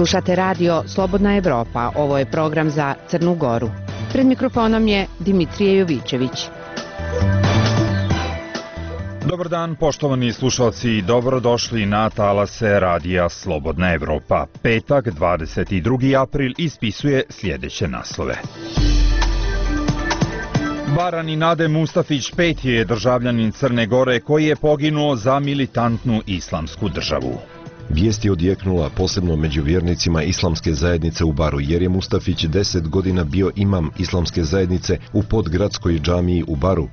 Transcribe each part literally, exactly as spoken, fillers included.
Slušate radio Slobodna Evropa, ovo je program za Crnu Goru. Pred mikrofonom je Dimitrije Jovićević. Dobar dan, poštovani slušalci, dobrodošli na talase radija Slobodna Evropa. Petak, dvadeset drugi april, ispisuje sljedeće naslove. Barani Nade Mustafić peti je državljanin Crne Gore koji je poginuo za militantnu islamsku državu. Vijest je odjeknula posebno među vjernicima islamske zajednice u Baru, jer je Mustafić deset godina bio imam islamske zajednice u podgradskoj džamiji u Baru.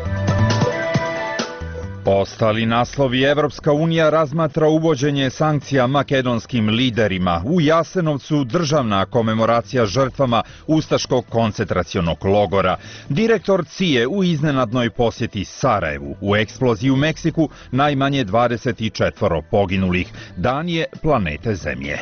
Ostali naslovi: Evropska unija razmatra uvođenje sankcija makedonskim liderima. U Jasenovcu državna komemoracija žrtvama ustaškog koncentracionog logora. Direktor C I E u iznenadnoj posjeti Sarajevu. U eksploziji u Meksiku najmanje dvadeset četiri poginulih. Dan je planete Zemlje.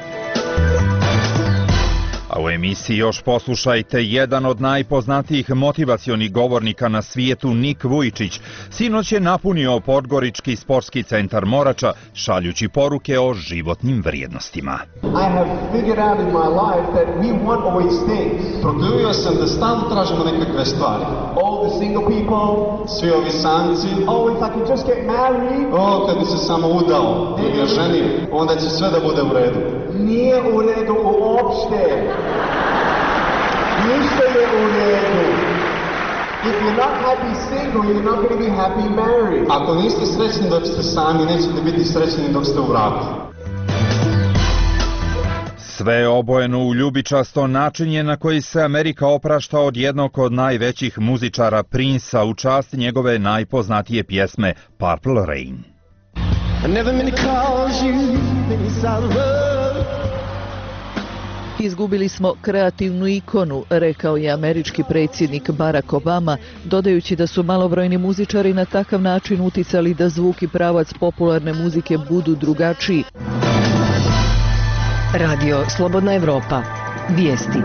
A u emisiji još poslušajte, jedan od najpoznatijih motivacionih govornika na svijetu, Nik Vujčić, sinoć je napunio Podgorički sportski centar Morača, šaljući poruke o životnim vrijednostima. Proključio sam da stalno tražimo nekakve stvari. All the single people, svi ovi samci. Oh, if I could just get married. Oh, kad bi se samo udao ili oženio, onda će sve da bude u redu. Nije u redu uopšte. Ništa je u redu. If you're not happy single, you're not going to be happy married. Ako niste srećni dok ste sami, nećete biti srećni dok ste u braku. Sve obojeno u ljubičasto načinje na koji se Amerika oprašta od jednog od najvećih muzičara, Prince-a, u čast njegove najpoznatije pjesme Purple Rain. Izgubili smo kreativnu ikonu, rekao je američki predsjednik Barack Obama, dodajući da su malobrojni muzičari na takav način uticali da zvuk i pravac popularne muzike budu drugačiji. Radio Slobodna Evropa. Vijesti.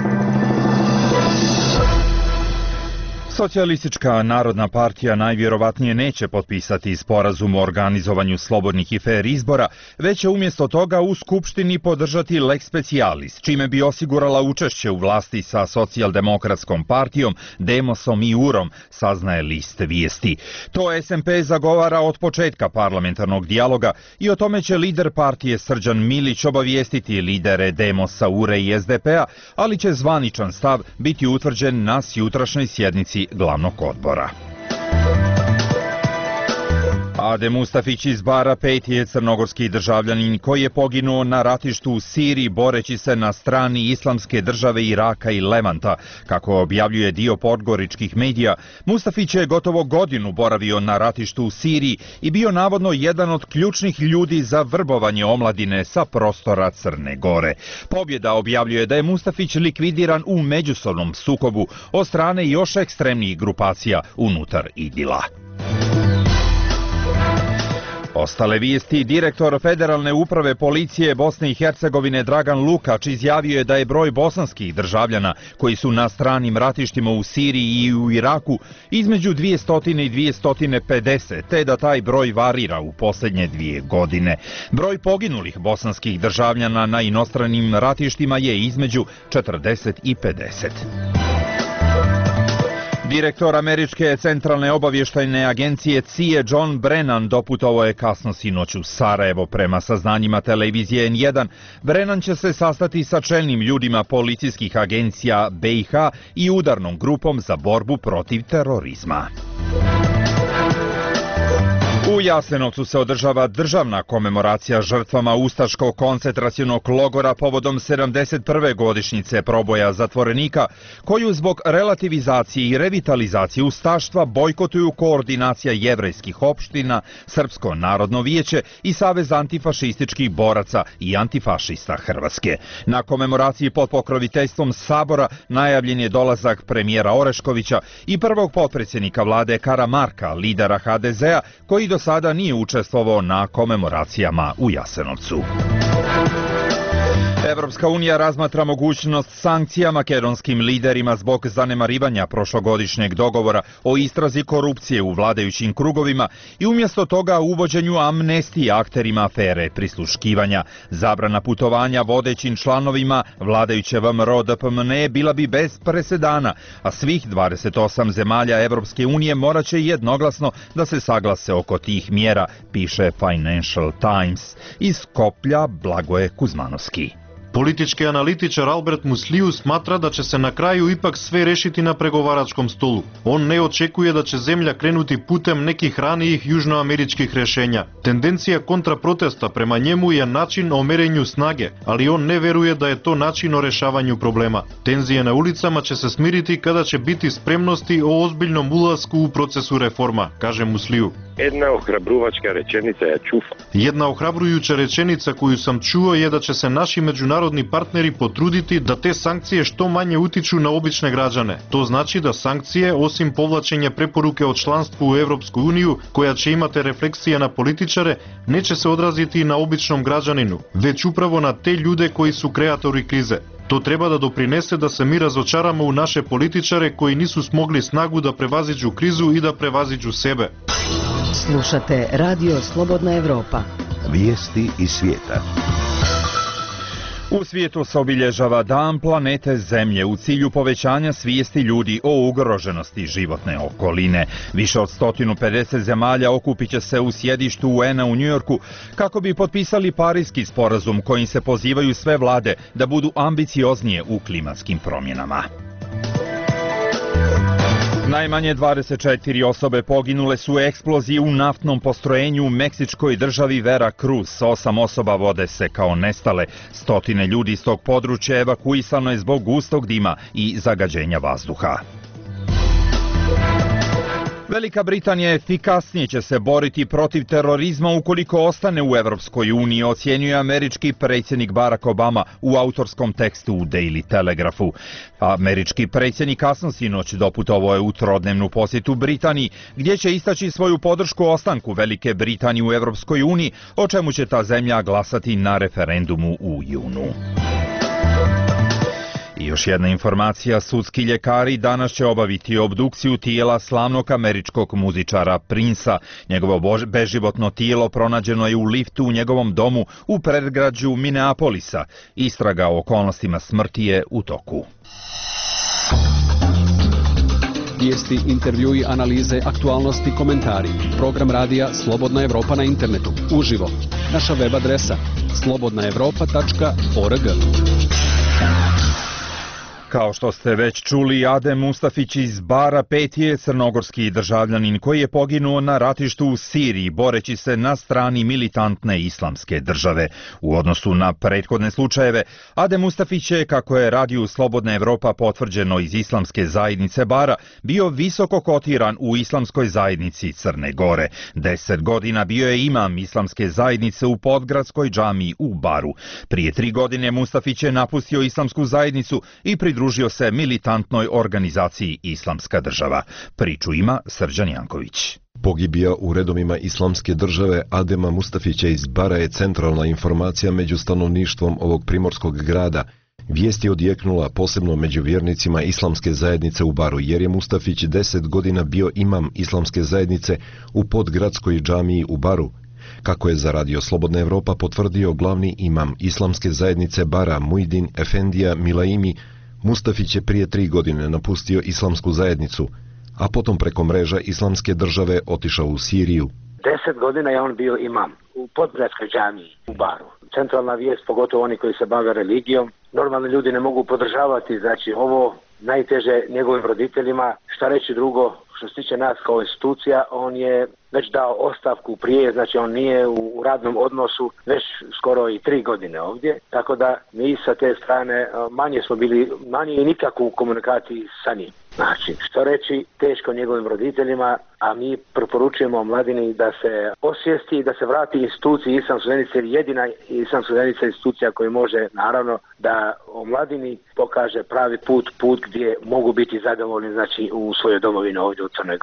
Socijalistička narodna partija najvjerovatnije neće potpisati sporazum o organizovanju slobodnih i fer izbora, već će umjesto toga u Skupštini podržati lex specialis, čime bi osigurala učešće u vlasti sa socijaldemokratskom partijom, Demosom i Urom, saznaje list Vijesti. To S M P zagovara od početka parlamentarnog dijaloga i o tome će lider partije Srđan Milić obavijestiti lidere Demosa, Ure i S D P-a, ali će zvaničan stav biti utvrđen na jutrašnjoj sjednici glavnog odbora. Ade Mustafić iz Bara peti je crnogorski državljanin koji je poginuo na ratištu u Siriji boreći se na strani islamske države Iraka i Levanta. Kako objavljuje dio podgoričkih medija, Mustafić je gotovo godinu boravio na ratištu u Siriji i bio navodno jedan od ključnih ljudi za vrbovanje omladine sa prostora Crne Gore. Pobjeda objavljuje da je Mustafić likvidiran u međusobnom sukobu od strane još ekstremnijih grupacija unutar Idila. Ostale vijesti: direktor Federalne uprave policije Bosne i Hercegovine Dragan Lukač izjavio je da je broj bosanskih državljana koji su na stranim ratištima u Siriji i u Iraku između dvjesto i dvjesto pedeset, te da taj broj varira u posljednje dvije godine. Broj poginulih bosanskih državljana na inostranim ratištima je između četrdeset i pedeset. Direktor američke centralne obavještajne agencije C I A John Brennan doputovao je kasno sinoć u Sarajevo. Prema saznanjima televizije N jedan, Brennan će se sastati sa čelnim ljudima policijskih agencija B i H i udarnom grupom za borbu protiv terorizma. U Jasenovcu se održava državna komemoracija žrtvama ustaškog koncentracionog logora povodom sedamdeset prve godišnjice proboja zatvorenika, koju zbog relativizacije i revitalizacije ustaštva bojkotuju Koordinacija jevrejskih opština, Srpsko narodno vijeće i Savez antifašističkih boraca i antifašista Hrvatske. Na komemoraciji pod pokroviteljstvom Sabora najavljen je dolazak premijera Oreškovića i prvog potpredsjednika vlade Karamarka, lidera H D Z-a, koji do sada nije učestvovao na komemoracijama u Jasenovcu. Evropska unija razmatra mogućnost sankcija makedonskim liderima zbog zanemarivanja prošlogodišnjeg dogovora o istrazi korupcije u vladajućim krugovima i umjesto toga uvođenju amnestije akterima afere prisluškivanja. Zabrana putovanja vodećim članovima vladajuće V M R O D P M N E bila bi bez presedana, a svih dvadeset osam zemalja Evropske unije morat će jednoglasno da se saglase oko tih mjera, piše Financial Times. Iz Skoplja Blagoje Kuzmanovski. Politički analitičar Albert Musliju smatra da će se na kraju ipak sve rešiti na pregovaračkom stolu. On ne očekuje da će zemlja krenuti putem nekih ranijih južnoameričkih rešenja. Tendencija kontraprotesta prema njemu je način o merenju snage, ali on ne veruje da je to način o rešavanju problema. Tenzije na ulicama će se smiriti kada će biti spremnosti o ozbiljnom ulasku u procesu reforma, kaže Musliju. Jedna ohrabruvačka rečenica je čufa. Jedna ohrabrujuća rečenica koju sam čuo je da će se naši međunarodni partneri potruditi da te sankcije što manje utiču na obične građane. To znači da sankcije, osim povlačenja preporuke o članstvu u Evropsku uniju, koja će imati refleksije na političare, neće se odraziti na običnom građaninu, već upravo na te ljude koji su kreatori krize. To treba da doprinese da se mi razočaramo u naše političare koji nisu smogli snagu da prevaziđu krizu i da prevaziđu sebe. Slušate Radio Slobodna Evropa. Vijesti iz svijeta. U svijetu se obilježava Dan planete Zemlje u cilju povećanja svijesti ljudi o ugroženosti životne okoline. Više od sto pedeset zemalja okupit će se u sjedištu U N-a u Njujorku kako bi potpisali Parijski sporazum kojim se pozivaju sve vlade da budu ambicioznije u klimatskim promjenama. Najmanje dvadeset četiri osobe poginule su u eksploziji u naftnom postrojenju u meksičkoj državi Veracruz. Osam osoba vode se kao nestale. Stotine ljudi iz tog područja evakuisano je zbog gustog dima i zagađenja vazduha. Velika Britanija efikasnije će se boriti protiv terorizma ukoliko ostane u Evropskoj uniji, ocjenjuje američki predsjednik Barack Obama u autorskom tekstu u Daily Telegraphu. Američki predsjednik kasno sinoć doputovao je u trodnevnu posjetu Britaniji, gdje će istaći svoju podršku ostanku Velike Britanije u Evropskoj uniji, o čemu će ta zemlja glasati na referendumu u junu. I još jedna informacija, sudski ljekari danas će obaviti obdukciju tijela slavnog američkog muzičara Princa. Njegovo beživotno tijelo pronađeno je u liftu u njegovom domu u predgrađu Minneapolisa. Istraga o okolnostima smrti je u toku. Vijesti, intervjui, analize, aktualnosti, komentari. Program radija Slobodna Evropa na internetu. Uživo. Naša web adresa slobodna evropa tačka org. Kao što ste već čuli, Adem Mustafić iz Bara peti je crnogorski državljanin koji je poginuo na ratištu u Siriji boreći se na strani militantne islamske države. U odnosu na prethodne slučajeve, Adem Mustafić je, kako je radiju Slobodna Evropa potvrđeno iz islamske zajednice Bara, bio visoko kotiran u islamskoj zajednici Crne Gore. Deset godina bio je imam islamske zajednice u Podgradskoj džamiji u Baru. Prije tri godine Mustafić je napustio islamsku zajednicu i pridružio Pridružio se militantnoj organizaciji Islamska država. Priču ima Srđan Janković. Pogibija u redovima Islamske države Adema Mustafića iz Bara je centralna informacija među stanovništvom ovog primorskog grada. Vijest je odjeknula posebno među vjernicima Islamske zajednice u Baru, jer je Mustafić deset godina bio imam Islamske zajednice u Podgradskoj džamiji u Baru. Kako je za Radio Slobodna Evropa potvrdio glavni imam Islamske zajednice Bara Mujdin Efendija Milaimi, Mustafić je prije tri godine napustio islamsku zajednicu, a potom preko mreža Islamske države otišao u Siriju. Deset godina je on bio imam u Podgradskoj džamiji u Baru. Centralna vijest, pogotovo oni koji se bave religijom, normalni ljudi ne mogu podržavati, znači ovo najteže njegovim roditeljima. Šta reći drugo, što se tiče nas kao institucija, on je već dao ostavku prije, znači on nije u radnom odnosu već skoro i tri godine ovdje, tako da mi sa te strane manje smo bili, manje i nikako u komunikaciji sa njim. Znači, što reći, teško njegovim roditeljima, a mi preporučujemo mladini da se osvijesti i da se vrati instituciji Islamske zajednice, jer jedina Islamska zajednica institucija koja može, naravno, da o mladini pokaže pravi put, put gdje mogu biti zadovoljni, znači, u svojoj domovini ovdje u Crnoj Gori.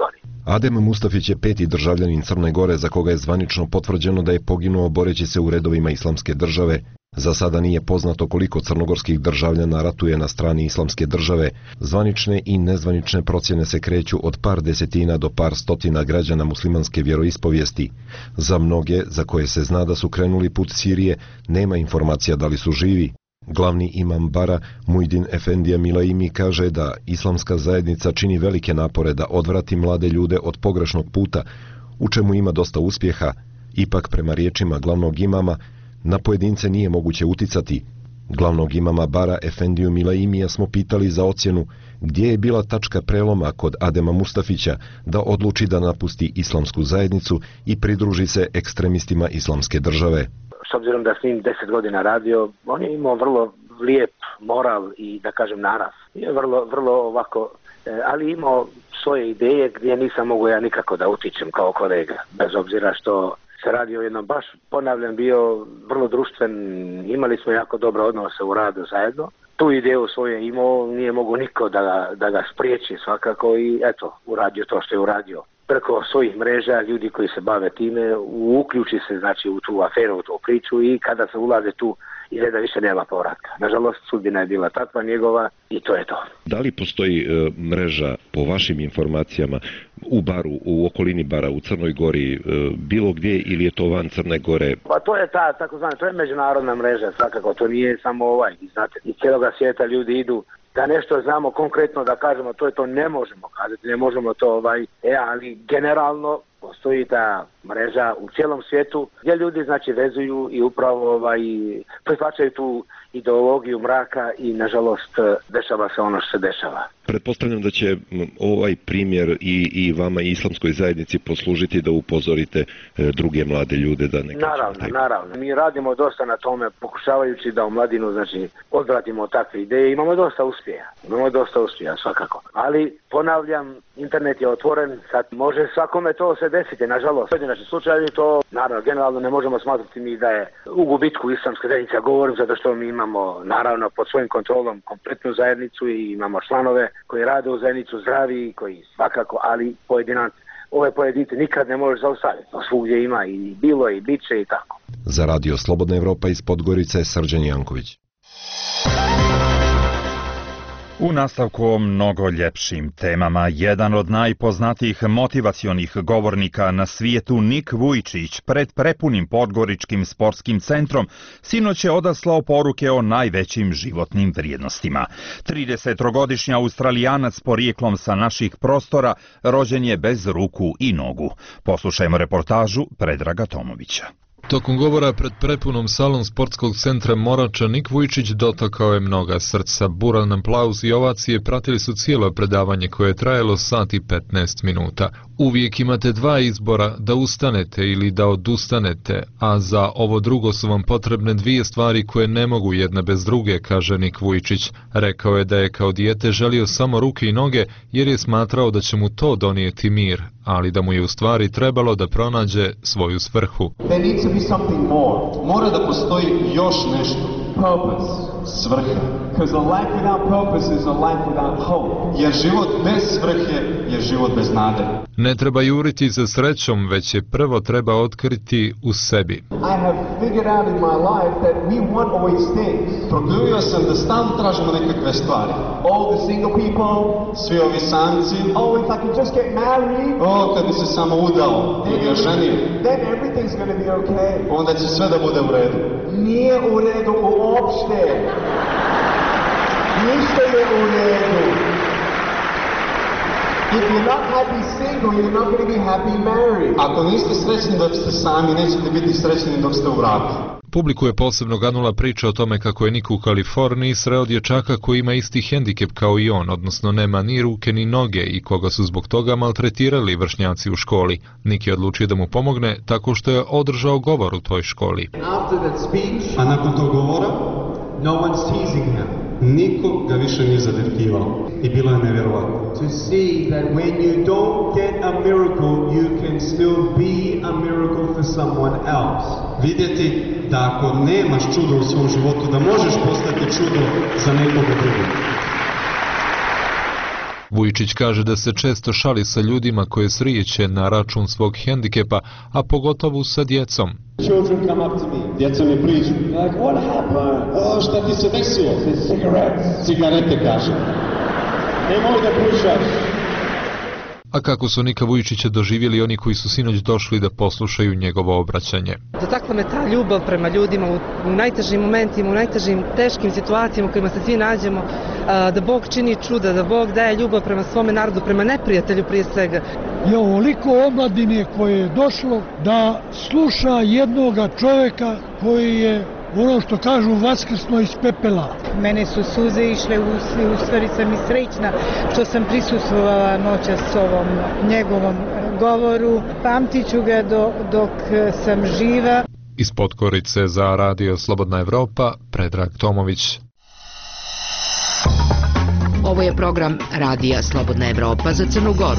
Adem Mustafić je peti državljanin Crne Gore za koga je zvanično potvrđeno da je poginuo boreći se u redovima Islamske države. Za sada nije poznato koliko crnogorskih državljana ratuje na strani Islamske države. Zvanične i nezvanične procjene se kreću od par desetina do par stotina građana muslimanske vjeroispovijesti. Za mnoge, za koje se zna da su krenuli put Sirije, nema informacija da li su živi. Glavni imam Bara, Mujdin Efendija Milaimi, kaže da islamska zajednica čini velike napore da odvrati mlade ljude od pogrešnog puta, u čemu ima dosta uspjeha. Ipak, prema riječima glavnog imama, na pojedince nije moguće uticati. Glavnog imama Bara Efendiju Milaimija smo pitali za ocjenu gdje je bila tačka preloma kod Adema Mustafića da odluči da napusti islamsku zajednicu i pridruži se ekstremistima Islamske države. S obzirom da s njim deset godina radio, on je imao vrlo lijep moral i, da kažem, narav. Je vrlo, vrlo ovako, ali imao svoje ideje gdje nisam mogu ja nikako da utičem kao kolega, bez obzira što se radi o jednom, baš ponavljam, bio vrlo društven, imali smo jako dobre odnose u radu zajedno. Tu ideju svoje imao, nije mogu niko da ga, da ga spriječi svakako i eto, uradio to što je uradio. Preko svojih mreža, ljudi koji se bave time, uključi se znači u tu aferu, u tu priču i kada se ulaze tu, izgleda više nema povratka. Nažalost, sudbina je bila takva njegova i to je to. Da li postoji e, mreža, po vašim informacijama, u Baru, u okolini Bara, u Crnoj Gori, e, bilo gdje ili je to van Crne Gore? Pa to je ta, tako zvana, to je međunarodna mreža, svakako, to nije samo ovaj, znate, iz cijeloga svijeta ljudi idu. Da nešto znamo konkretno, da kažemo to je to, ne možemo kazati, ne možemo to ovaj, e, ali generalno postoji ta mreža u cijelom svijetu gdje ljudi znači vezuju i upravo ovaj, prihvaćaju tu ideologiju mraka i nažalost dešava se ono što se dešava. Pretpostavljam da će ovaj primjer i, i vama i islamskoj zajednici poslužiti da upozorite e, druge mlade ljude da ne. Naravno, taj... naravno. Mi radimo dosta na tome, pokušavajući da u mladinu znači odvratimo takve ideje. Imamo dosta uspjeha, imamo dosta uspjeha svakako. Ali ponavljam, internet je otvoren, sad može svakome to se desiti, nažalost. Pojedinačni slučajevi to, naravno, generalno ne možemo smatrati mi da je u gubitku islamska zajednica, govorim zato što mi imamo naravno pod svojim kontrolom kompletnu zajednicu i imamo članove koji rade u zajednicu zdravi, koji svakako, ali pojedinac, ove pojedince nikad ne možeš zaustaviti. Svugdje ima i bilo i bit će i tako. Za Radio Slobodna Evropa iz Podgorice, Srđan Janković. U nastavku o mnogo ljepšim temama, jedan od najpoznatijih motivacionih govornika na svijetu, Nik Vujčić, pred prepunim Podgoričkim sportskim centrom, sinoć je odaslao poruke o najvećim životnim vrijednostima. tridesetogodišnji Australijanac porijeklom sa naših prostora rođen je bez ruku i nogu. Poslušajmo reportažu Predraga Tomovića. Tokom govora pred prepunom salom sportskog centra Morača, Nik Vujčić dotakao je mnoga srca. Buran aplauz i ovacije pratili su cijelo predavanje koje je trajalo sat i petnaest minuta. Uvijek imate dva izbora, da ustanete ili da odustanete, a za ovo drugo su vam potrebne dvije stvari koje ne mogu jedna bez druge, kaže Nik Vujčić. Rekao je da je kao dijete želio samo ruke i noge jer je smatrao da će mu to donijeti mir, ali da mu je u stvari trebalo da pronađe svoju svrhu. Mora da postoji još nešto. Purpose. Svrha. Because a life without purpose is a life without hope. Jer život bez svrhe je život bez nade. Ne treba juriti za srećom, već je prvo treba otkriti u sebi. I have figured out in my life that we want all these things. Proključio sam da stalno tražimo nekakve stvari. All the single people, svi ovi samci. Oh, if I could just get married. Oh, kad bi se samo udao ili oženio. Then everything's going to be okay. Onda će sve da bude u redu. Nije u redu uopšte. Ništa je u redu. If you're not happy single, you're not going to be happy married. Ako niste srećni dok ste sami, nećete biti srećni dok ste u braku. Publiku je posebno ganula priča o tome kako je Nik u Kaliforniji sreo dječaka koji ima isti hendikep kao i on, odnosno nema ni ruke ni noge i koga su zbog toga maltretirali vršnjaci u školi. Nik je odlučio da mu pomogne tako što je održao govor u toj školi. A nakon tog govora, no one's teasing him. Niko ga više nije zadrkivao. I bilo je nevjerovatno. To see that when you don't get a miracle, you can still be a miracle for someone else. Vidjeti da ako nemaš čudo u svom životu, da možeš postati čudo za nekoga drugog. Vujičić kaže da se često šali sa ljudima koje srijeće na račun svog hendikepa, a pogotovo sa djecom. Children come up to me, djeca mi priđu. Like, what happened? O, šta ti se desilo? Cigarettes. Cigarete, kaže. Nemoj da pušaš. A kako su Nika Vujičića doživjeli oni koji su sinoć došli da poslušaju njegovo obraćanje? Dotakla me ta ljubav prema ljudima u, u najtežim momentima, u najtežim teškim situacijama u kojima se svi nađemo, a, da Bog čini čuda, da Bog daje ljubav prema svome narodu, prema neprijatelju prije svega. Je ovoliko omladine koje je došlo da sluša jednoga čovjeka koji je, ono što kažu, vaskrsno iz pepela. Mene su suze išle, u, u stvari sam i srećna što sam prisustvovala noćas s ovom njegovom govoru. Pamtit ću ga do, dok sam živa. Iz Podgorice za Radio Slobodna Evropa, Predrag Tomović. Ovo je program Radija Slobodna Evropa za Crnu Goru.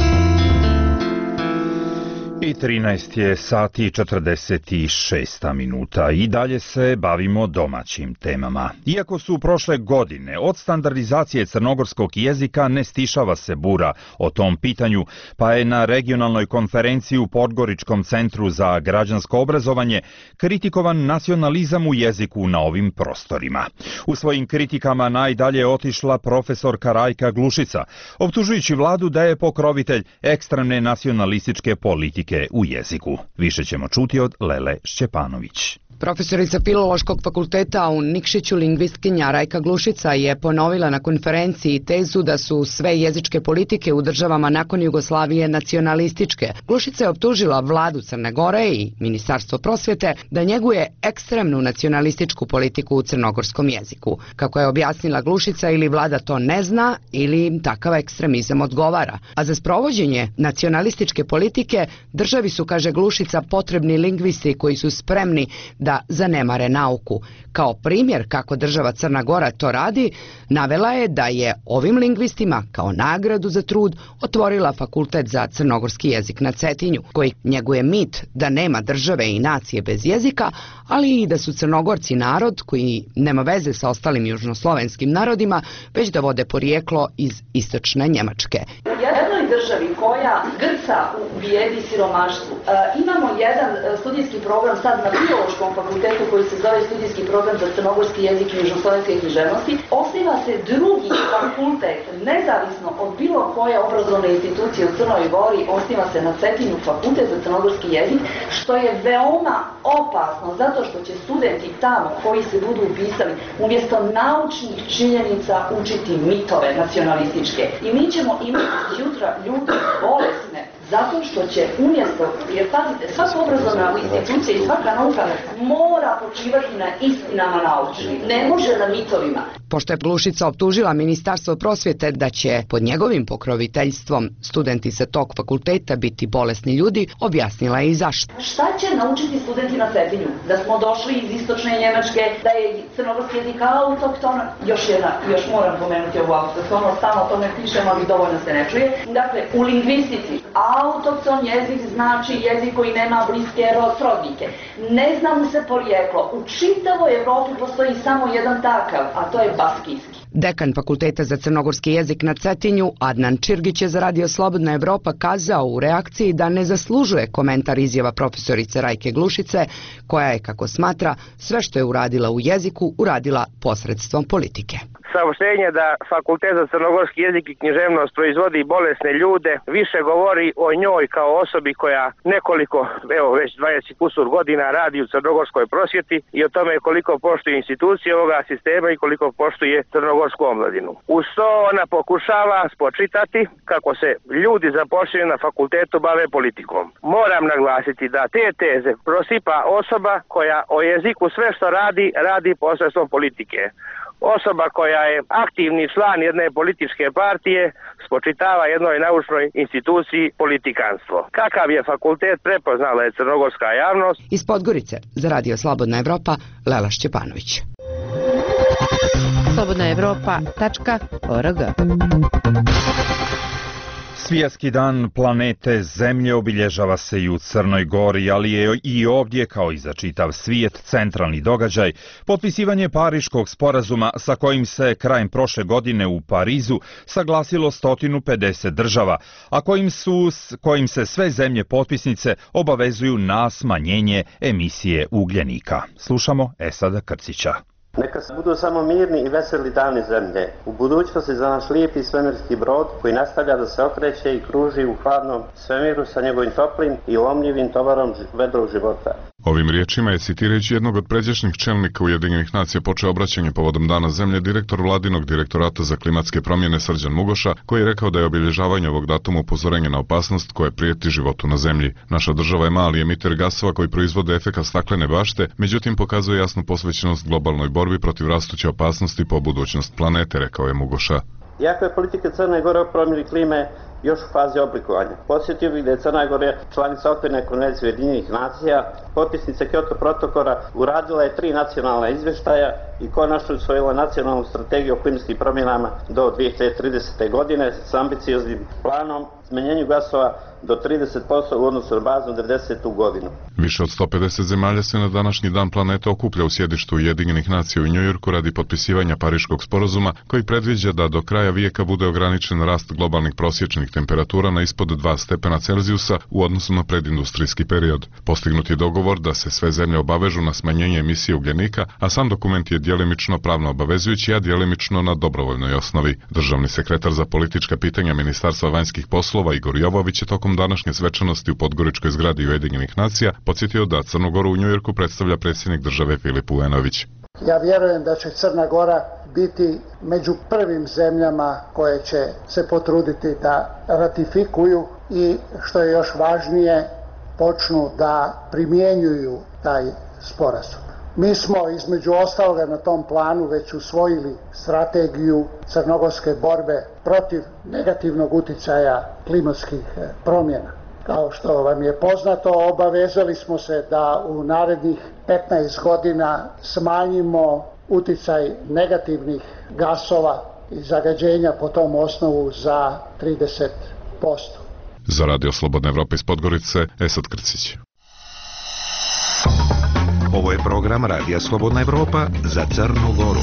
I trinaest je sati četrdeset šest minuta i dalje se bavimo domaćim temama. Iako su prošle godine od standardizacije crnogorskog jezika ne stišava se bura o tom pitanju, pa je na regionalnoj konferenciji u Podgoričkom centru za građansko obrazovanje kritikovan nacionalizam u jeziku na ovim prostorima. U svojim kritikama najdalje je otišla profesorka Rajka Glušica, optužujući vladu da je pokrovitelj ekstremne nacionalističke politike u jeziku. Više ćemo čuti od Lele Šćepanović. Profesorica Filološkog fakulteta u Nikšiću, lingvistkinja Rajka Glušica, je ponovila na konferenciji tezu da su sve jezičke politike u državama nakon Jugoslavije nacionalističke. Glušica je optužila vladu Crne Gore i Ministarstvo prosvjete da njeguje ekstremnu nacionalističku politiku u crnogorskom jeziku. Kako je objasnila Glušica, ili vlada to ne zna, ili takav ekstremizam odgovara. A za sprovođenje nacionalističke politike državi su, kaže Glušica, potrebni lingvisti koji su spremni da zanemare nauku. Kao primjer kako država Crna Gora to radi, navela je da je ovim lingvistima kao nagradu za trud otvorila fakultet za crnogorski jezik na Cetinju, koji njeguje mit da nema države i nacije bez jezika, ali i da su Crnogorci narod koji nema veze sa ostalim južnoslovenskim narodima, već da vode porijeklo iz istočne Njemačke. U jednoj državi koja grca u bijedi i siromaštvu, e, imamo jedan studijski program sad na Filološkom fakultetu koji se zove studijski program za crnogorski jezik i južnoslovenske književnosti. Osniva se drugi fakultet, nezavisno od bilo koje obrazovne institucije u Crnoj Gori, osniva se na Cetinju fakultet za crnogorski jezik, što je veoma opasno, zato što će studenti tamo koji se budu upisali umjesto naučnih činjenica učiti mitove nacionalističke. I mi ćemo imati jutra ljudi bolesne, zato što će umjesto, jer pazite, svaka obrazovna institucija i svaka nauka mora počivati na istinama naučnim, ne može na mitovima. Pošto je Glušica optužila Ministarstvo prosvjete da će pod njegovim pokroviteljstvom studenti sa tog fakulteta biti bolesni ljudi, objasnila je i zašto. Šta će naučiti studenti na Cetinju? Da smo došli iz istočne Njemačke, da je crnogorski jezik autokton, još jedna, još moram pomenuti ovu autoktonost, stalno o tome pišemo, ali dovoljno se ne čuje. Dakle, u lingvistici autokton jezik znači jezik koji nema bliske srodnike. Ne zna mu se porijeklo. U čitavoj Evropi postoji samo jedan takav, a to je baskijski. Dekan Fakulteta za crnogorski jezik na Cetinju, Adnan Čirgić, je za Radio Slobodna Evropa kazao u reakciji da ne zaslužuje komentar izjava profesorice Rajke Glušice, koja je, kako smatra, sve što je uradila u jeziku, uradila posredstvom politike. Saopštenje da Fakultet za crnogorski jezik i književnost proizvodi bolesne ljude više govori o njoj kao osobi koja nekoliko, evo već dvadeset kusur godina radi u crnogorskoj prosvjeti i o tome koliko poštuje institucije ovoga sistema i koliko poštuje crnogorsku omladinu. Uz to ona pokušava spočitati kako se ljudi zaposleni na fakultetu bave politikom. Moram naglasiti da te teze prosipa osoba koja o jeziku sve što radi, radi posredstvom politike. Osoba koja je aktivni član jedne političke partije spočitava jednoj naučnoj instituciji politikanstvo. Kakav je fakultet prepoznala je crnogorska javnost. Iz Podgorice za Radio Slobodna Evropa, Lela Šćepanović. slobodna evropa tačka org. Svjetski dan planete Zemlje obilježava se i u Crnoj Gori, ali je i ovdje, kao i za čitav svijet, centralni događaj potpisivanje Pariškog sporazuma sa kojim se krajem prošle godine u Parizu saglasilo sto pedeset država, a kojim, su, kojim se sve zemlje potpisnice obavezuju na smanjenje emisije ugljenika. Slušamo Esada Krcića. Neka se budu samo mirni i veseli dani zemlje. U budućnosti za naš lijepi svemirski brod koji nastavlja da se okreće i kruži u hladnom svemiru sa njegovim toplim i lomljivim tovarom vedrog života. Ovim riječima je, citirajući jednog od pređašnjih čelnika Ujedinjenih nacija, počeo obraćanje povodom Dana Zemlje direktor Vladinog direktorata za klimatske promjene Srđan Mugoša, koji je rekao da je obilježavanje ovog datuma upozorenje na opasnost koja prijeti životu na Zemlji. Naša država je mali emiter gasova koji proizvode efekat staklene bašte, međutim pokazuje jasnu posvećenost globalnoj borbi protiv rastuće opasnosti po budućnost planete, rekao je Mugoša. Iako je politika Crne Gore o promjeni klime još u fazi oblikovanja, podsjetio bih da je Crna Gora članica Okvirne konvencije Ujedinjenih nacija, potpisnica Kyoto protokola, uradila je tri nacionalna izvještaja i konačno usvojila nacionalnu strategiju o klimatskim promjenama do dvije hiljade tridesete. godine s ambicioznim planom smanjenju gasova do trideset posto u odnosu na baznu devedesetu. godinu. Više od sto pedeset zemalja se na današnji dan planete okuplja u sjedištu Ujedinjenih nacija u Njujorku radi potpisivanja Pariškog sporazuma koji predviđa da do kraja vijeka bude ograničen rast globalnih prosječnih temperatura na ispod dva stepena Celzijusa u odnosu na predindustrijski period. Postignut je dogovor da se sve zemlje obavežu na smanjenje emisije ugljenika, a sam dokument je djelimično pravno obavezujući, a djelimično na dobrovoljnoj osnovi. Državni sekretar za politička pitanja Ministarstva vanjskih poslova Igor Jovović je tokom današnje svečanosti u Podgoričkoj zgradi Ujedinjenih nacija podsjetio da Crnu Goru u Njujorku predstavlja predsjednik države Filip Uvenović. Ja vjerujem da će Crna Gora biti među prvim zemljama koje će se potruditi da ratifikuju i, što je još važnije, počnu da primjenjuju taj sporazum. Mi smo između ostaloga na tom planu već usvojili strategiju crnogorske borbe protiv negativnog utjecaja klimatskih promjena. Kao što vam je poznato, obavezali smo se da u narednih petnaest godina smanjimo utjecaj negativnih gasova i zagađenja po tom osnovu za trideset posto. Za Radio Slobodna Evropa iz Podgorice, Esad Krcić. Ovo je program Radija Slobodna Evropa za Crnu Goru.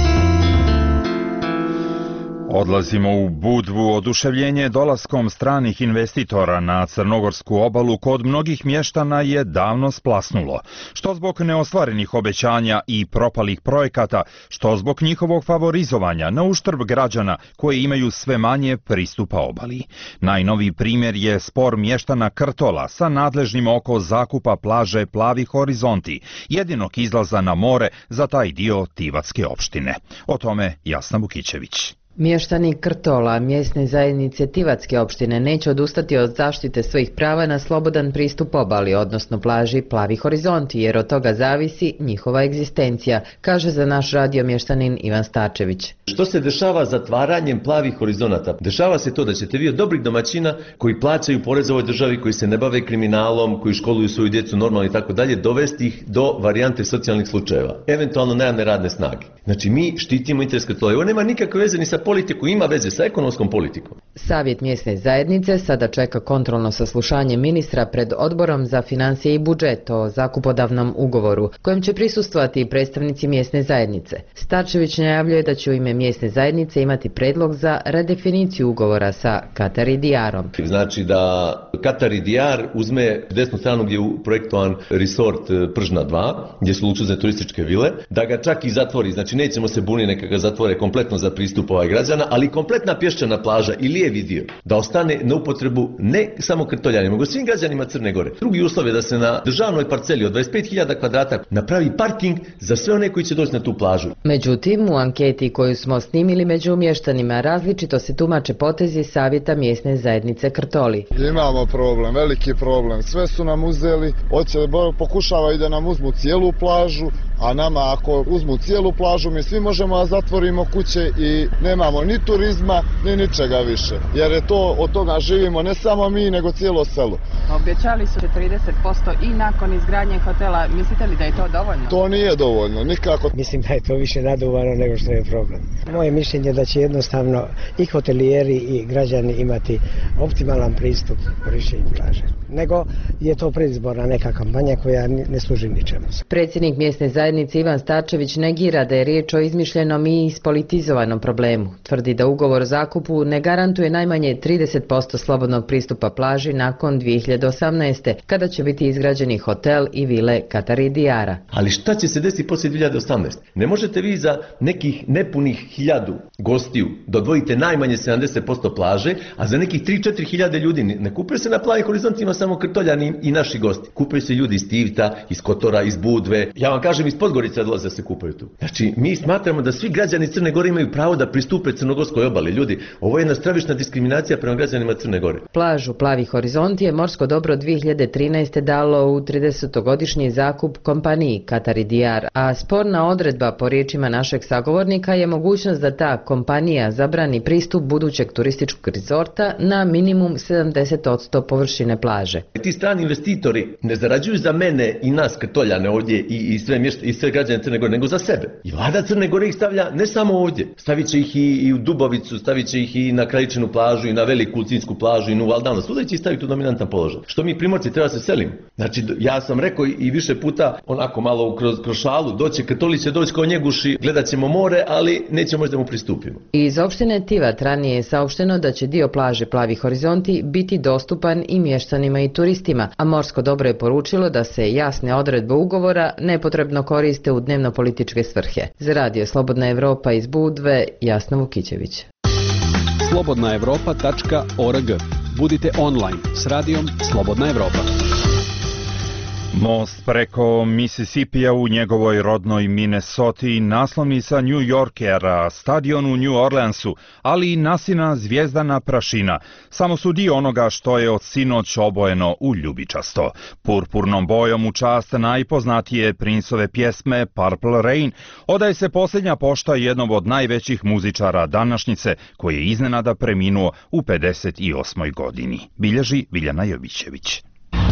Odlazimo u Budvu. Oduševljenje dolaskom stranih investitora na crnogorsku obalu kod mnogih mještana je davno splasnulo. Što zbog neostvarenih obećanja i propalih projekata, što zbog njihovog favorizovanja na uštrb građana koji imaju sve manje pristupa obali. Najnoviji primjer je spor mještana Krtola sa nadležnim oko zakupa plaže Plavi horizonti, jedinog izlaza na more za taj dio Tivatske opštine. O tome Jasna Vukićević. Mještani Krtola, mjesne zajednice Tivatske opštine, neće odustati od zaštite svojih prava na slobodan pristup obali, odnosno plaži Plavi horizonti, jer od toga zavisi njihova egzistencija, kaže za naš radio mještanin Ivan Starčević. Što se dešava zatvaranjem Plavih horizonata? Dešava se to da ćete vi od dobrih domaćina koji plaćaju porez ovoj državi, koji se ne bave kriminalom, koji školuju svoju djecu normalno i tako dalje, dovesti ih do varijante socijalnih slučajeva, eventualno najamne radne snage. Znači mi štitimo interes Krtola. Ovo nema nikakve veze ni sa politiku, ima veze sa ekonomskom politikom. Savjet mjesne zajednice sada čeka kontrolno saslušanje ministra pred Odborom za financije i budžet o zakupodavnom ugovoru, kojem će prisustvovati i predstavnici mjesne zajednice. Starčević najavljuje da će u ime mjesne zajednice imati predlog za redefiniciju ugovora sa Katar i Dijarom. Znači da Katar i Dijar uzme desnu stranu gdje je projektovan resort Pržna dva, gdje su luksuzne turističke vile, da ga čak i zatvori. Znači nećemo se buniti neka ga zatvore kompletno za pristup ovaj građana, ali kompletna pješčana plaža i lijevi dio da ostane na upotrebu ne samo Krtoljanima, nego svim građanima Crne Gore. Drugi uslov je da se na državnoj parceli od dvadeset pet hiljada kvadrata napravi parking za sve one koji će doći na tu plažu. Međutim, u anketi koju smo snimili među mještanima različito se tumače potezi savjeta mjesne zajednice Krtoli. Imamo problem, veliki problem. Sve su nam uzeli, hoće, pokušavaju da nam uzmu cijelu plažu, a nama ako uzmu cijelu plažu, mi svi možemo da zatvorimo kuće i nemamo ni turizma, ni ničega više. Jer je to, od toga živimo ne samo mi, nego cijelo selo. Obećali su trideset posto i nakon izgradnje hotela. Mislite li da je to dovoljno? To nije dovoljno, nikako. Mislim da je to više naduvano nego što je problem. Moje mišljenje je da će jednostavno i hotelijeri i građani imati optimalan pristup korištenju plaže. Nego je to predizborna neka kampanja koja ne služi ničemu. Predsjednik mjesne zajednice Ivan Starčević negira da je riječ o izmišljenom i ispolitizovanom problemu. Tvrdi da ugovor o zakupu ne garantuje najmanje trideset posto slobodnog pristupa plaži nakon dvije hiljade osamnaeste. kada će biti izgrađeni hotel i vile Katari Diara. Ali šta će se desiti poslije dvije hiljade osamnaeste? Ne možete vi za nekih nepunih hiljadu gostiju da odvojite najmanje sedamdeset posto plaže, a za nekih tri do četiri hiljade ljudi ne kupaju se na plavim horizontima samo Krtoljani i naši gosti. Kupaju se ljudi iz Tivta, iz Kotora, iz Budve. Ja vam kažem, iz Podgorica dolaze da se kupaju tu. Znači, mi smatramo da svi građani Crne Gore imaju pravo da pristupe Crnogorskoj obali. Ljudi, ovo je jedna stravična diskriminacija prema građanima Crne Gore. Plažu Plavi horizonti je morsko dobro dvije hiljade trinaeste. dalo u tridesetogodišnji zakup kompaniji Katari Diar, a sporna odredba po riječima našeg sagovornika je mogućnost da ta kompanija zabrani pristup budućeg turističkog rezorta na minimum sedamdeset posto površine plaže. Ti strani investitori ne zarađuju za mene i nas Krtoljane ovdje i, i, sve, mješta, i sve građane Crne Gore, nego za sebe. I vlada Crne Gore ih stavlja ne samo ovdje, stavit će ih i, i u Dubovicu, stavit će ih i na Krajičinu plažu i na Veliku Ulcinsku plažu i na Valdanu. Svuda će ih staviti u dominantan položaj. Što mi Primorci treba se selimo. Znači, ja sam rekao i više puta, onako malo kroz, kroz šalu, doće Katoli će doći kao Njeguši, gledat ćemo more, ali nećemo možda mu pristupimo. Iz opštine Tivat ranije je saopšteno da će dio plaže Plavi horizonti biti dostupan i mještanima i turistima, a morsko dobro je poručilo da se jasne odredbe ugovora nepotrebno koriste u dnevno-političke svrhe. Za radio Slobodna Evropa iz Budve, Jasna Vukićević. slobodna evropa tačka org. Budite online s radijom Slobodna Evropa. Most preko Misisipija u njegovoj rodnoj Minnesoti, naslovnica New Yorkera, stadion u New Orleansu, ali i nasina zvijezdana prašina. Samo su dio onoga što je od sinoć obojeno u ljubičasto. Purpurnom bojom u čast najpoznatije Princove pjesme Purple Rain odaje se posljednja pošta jednog od najvećih muzičara današnjice, koji je iznenada preminuo u pedeset osmoj godini. Bilježi Biljana Jovićević.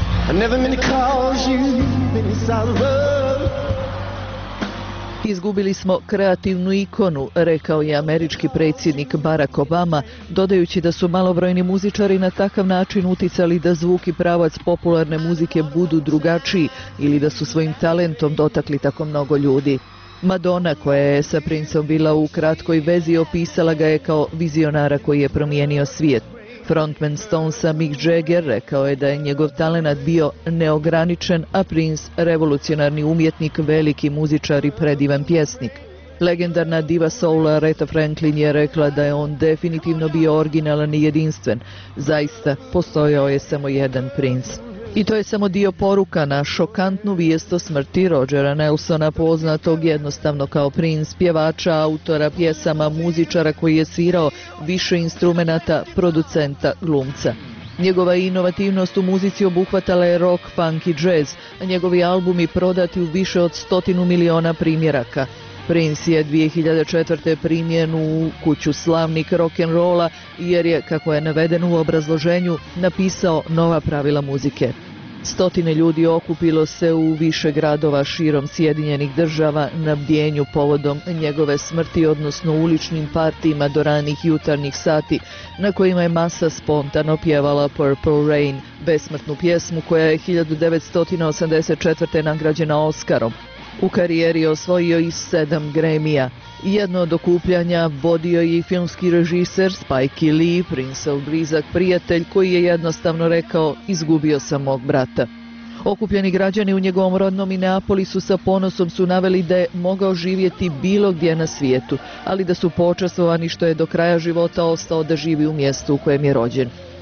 Izgubili smo kreativnu ikonu, rekao je američki predsjednik Barack Obama, dodajući da su malobrojni muzičari na takav način uticali da zvuk i pravac popularne muzike budu drugačiji ili da su svojim talentom dotakli tako mnogo ljudi. Madonna, koja je sa Princom bila u kratkoj vezi, opisala ga je kao vizionara koji je promijenio svijet. Frontman Stonesa Mick Jagger rekao je da je njegov talenat bio neograničen, a Prince revolucionarni umjetnik, veliki muzičar i predivan pjesnik. Legendarna diva soula Aretha Franklin je rekla da je on definitivno bio originalan i jedinstven. Zaista, postojao je samo jedan Prince. I to je samo dio poruka na šokantnu vijest o smrti Rogera Nelsona, poznatog jednostavno kao Prince, pjevača, autora pjesama, muzičara koji je svirao više instrumenata, producenta, glumca. Njegova inovativnost u muzici obuhvatala je rock, funk i jazz, a njegovi albumi prodati u više od stotinu miliona primjeraka. Prince je dvije hiljade četvrte primljen u kuću slavnih rock'n'rolla jer je, kako je navedeno u obrazloženju, napisao nova pravila muzike. Stotine ljudi okupilo se u više gradova širom Sjedinjenih država na bdjenju povodom njegove smrti, odnosno uličnim partijima do ranih jutarnjih sati, na kojima je masa spontano pjevala Purple Rain, besmrtnu pjesmu koja je hiljadu devetsto osamdeset četvrte nagrađena Oscarom. U karijeri osvojio i sedam Grammy-a. Jedno od okupljanja vodio je i filmski režiser Spike Lee, Princeov blizak prijatelj, koji je jednostavno rekao: izgubio sam mog brata. Okupljeni građani u njegovom rodnom Minneapolisu sa ponosom su naveli da je mogao živjeti bilo gdje na svijetu, ali da su počastvovani što je do kraja života ostao da živi u mjestu u kojem je rođen.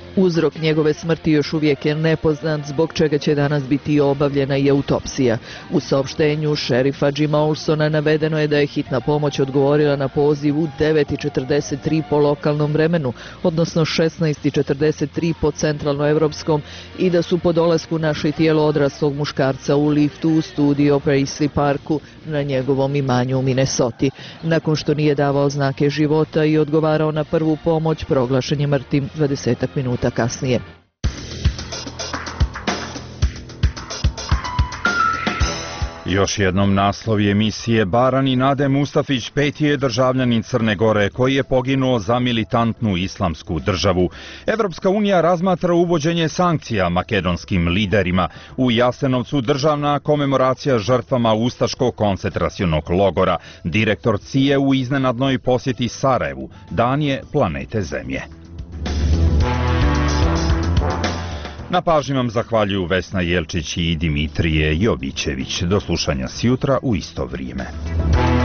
Uzrok njegove smrti još uvijek je nepoznat, zbog čega će danas biti obavljena i autopsija. U saopštenju šerifa Jima Olsona navedeno je da je hitna pomoć odgovorila na poziv u devet i četrdeset tri po lokalnom vremenu, odnosno šesnaest i četrdeset tri po centralnoevropskom, i da su po dolasku našli tijelo odraslog muškarca u liftu u studio Paisley Parku na njegovom imanju u Minnesoti. Nakon što nije davao znake života i odgovarao na prvu pomoć, proglašen je mrtvim dvadesetak minuta kasnije. Još jednom naslovi emisije. Barani Nade Mustafić peti je državljanin Crne Gore koji je poginuo za militantnu islamsku državu. Evropska unija razmatra uvođenje sankcija makedonskim liderima. U Jasenovcu državna komemoracija žrtvama ustaškog koncentracionog logora. Direktor C I E u iznenadnoj posjeti Sarajevu. Dan je planete Zemlje. Na pažnji vam zahvaljuju Vesna Jelčić i Dimitrije Jovićević. Do slušanja sjutra u isto vrijeme.